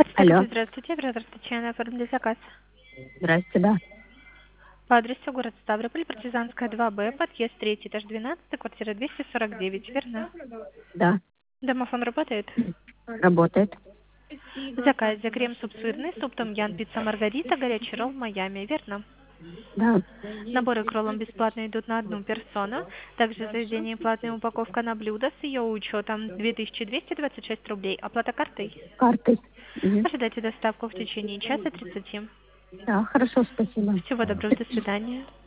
Алло. Здравствуйте, оператор Татьяна, оформили заказ. Здрасте, да. По адресу город Ставрополь, Партизанская, 2Б, подъезд 3, этаж 12, квартира 249, верно? Да. Домофон работает? Работает. В заказе крем-суп сырный, суп том-ям, пицца Маргарита, горячий ролл Майами, верно? Да. Наборы к роллам бесплатно идут на одну персону. Также в заведении платная упаковка на блюдо с ее учетом 2226 рублей. Оплата картой? Картой. Мгм. Ожидайте доставку в течение часа 30. Да, хорошо, спасибо. Всего доброго, до свидания.